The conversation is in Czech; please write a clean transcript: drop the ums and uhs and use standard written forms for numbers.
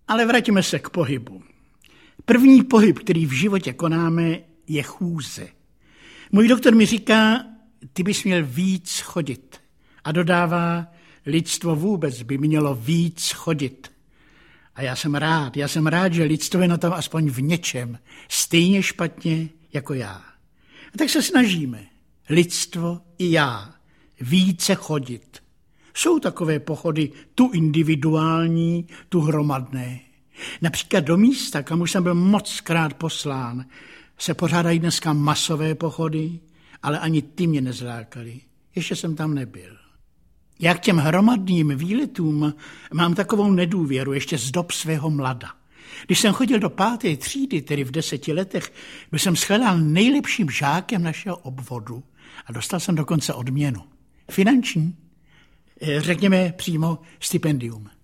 Ale vraťme se k pohybu. První pohyb, který v životě konáme, je chůze. Můj doktor mi říká, ty bys měl víc chodit. A dodává, lidstvo vůbec by mělo víc chodit. A já jsem rád, že lidstvo je na tom aspoň v něčem stejně špatně jako já. A tak se snažíme, lidstvo i já, více chodit. Jsou takové pochody, tu individuální, tu hromadné. Například do místa, kam už jsem byl mockrát poslán, se pořádají dneska masové pochody, ale ani ty mě nezlákaly. Ještě jsem tam nebyl. Já k těm hromadným výletům mám takovou nedůvěru ještě z dob svého mlada. Když jsem chodil do 5. třídy, tedy v 10 letech, byl jsem shledán nejlepším žákem našeho obvodu a dostal jsem dokonce odměnu. Finanční, řekněme přímo stipendium.